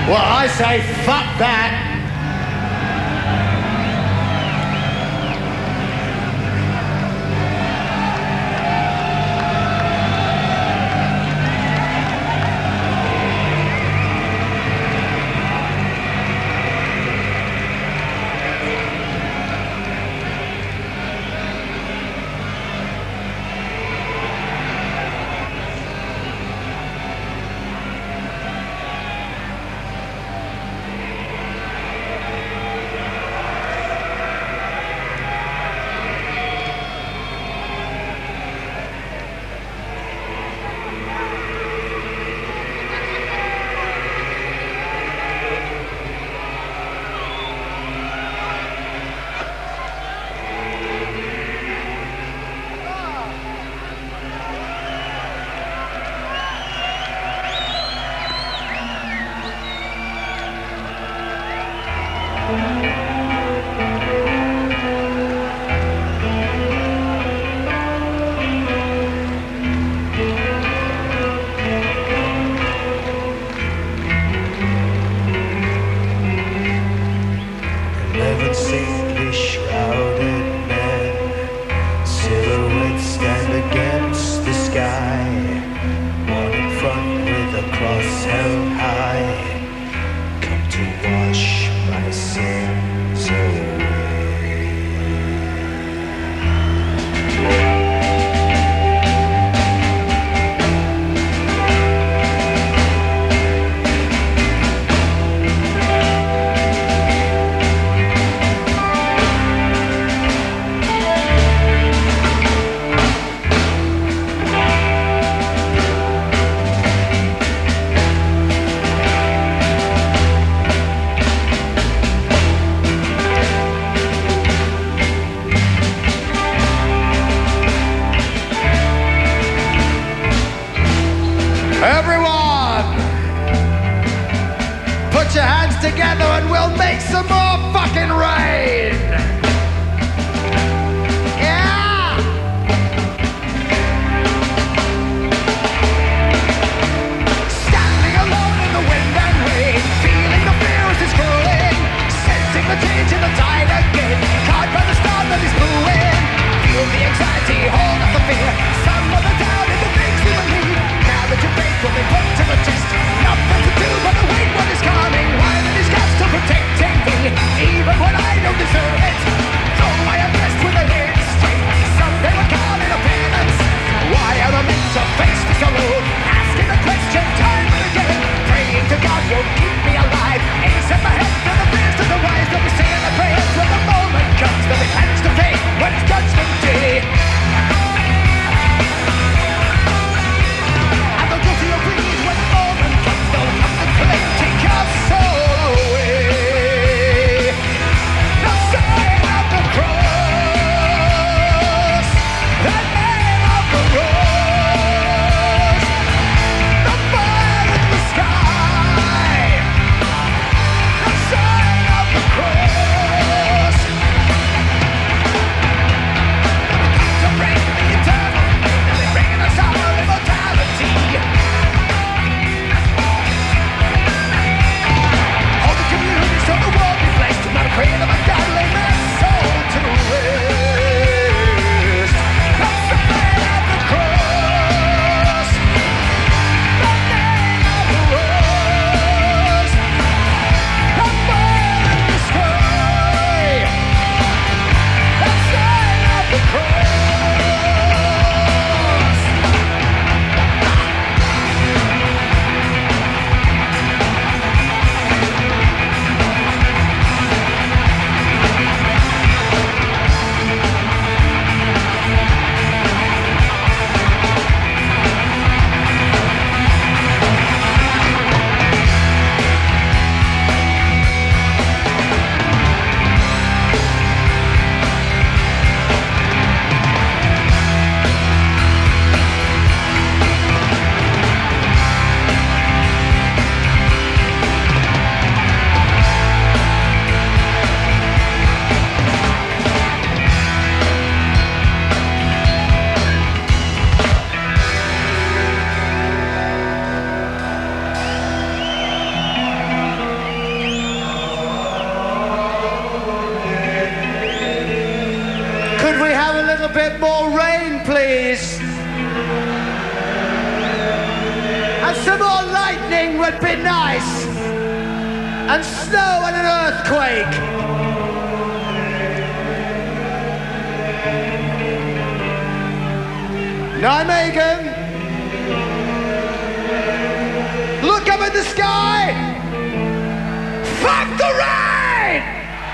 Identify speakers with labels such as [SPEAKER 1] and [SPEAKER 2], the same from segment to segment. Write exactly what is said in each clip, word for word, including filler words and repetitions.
[SPEAKER 1] Well, I say fuck that. Together and we'll make some more fucking rain. Yeah. Standing alone in the wind and rain, feeling the fear as it's growing, sensing the change in the tide again, caught by the storm that is brewing. Feel the anxiety, hold up the fear, some of the doubt in the things we believe. Now that your faith will be put to the test, nothing to do but await what is coming. Why still protecting me, even when I don't deserve it. please. And some more lightning would be nice. And snow and an earthquake. Nijmegen. Look up at the sky. Fuck the rain!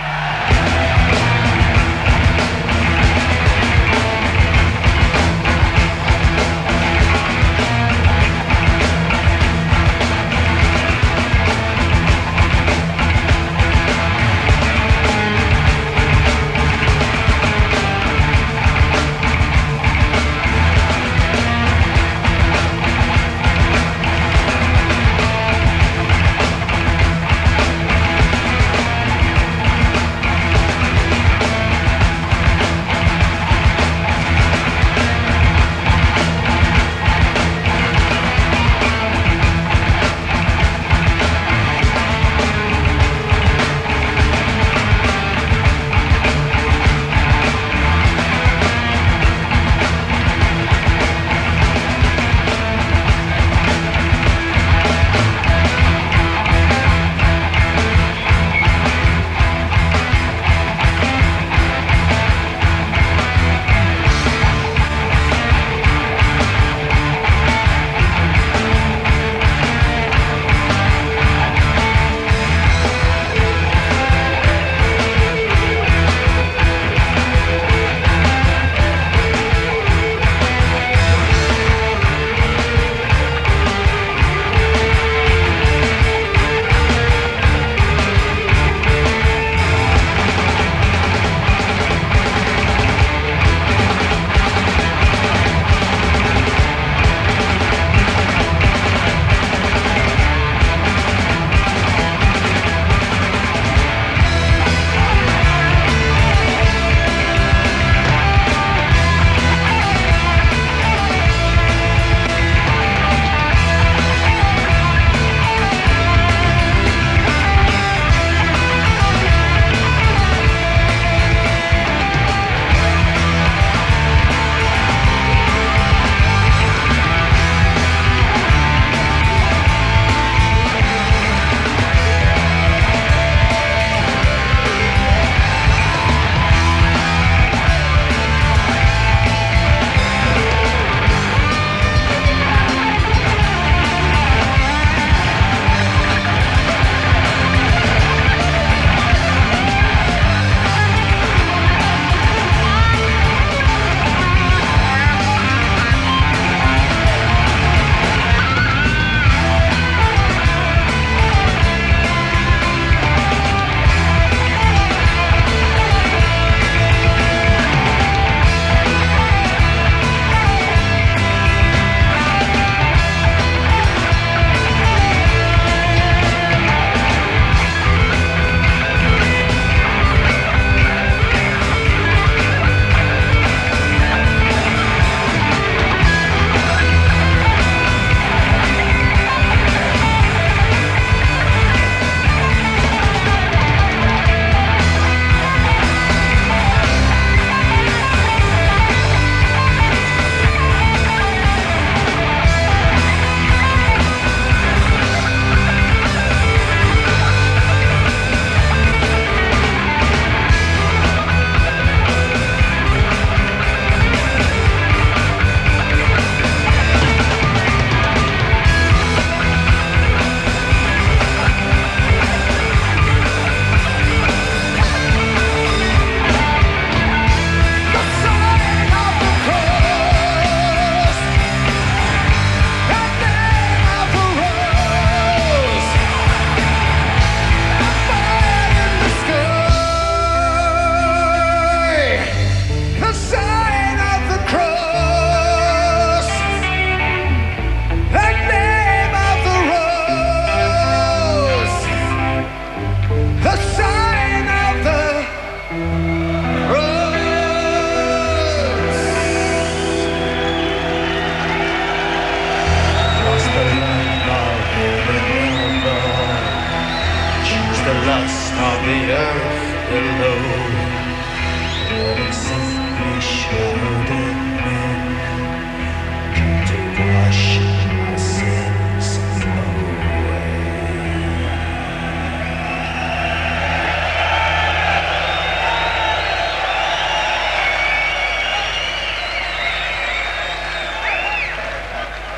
[SPEAKER 2] lust on the earth below, and simply show.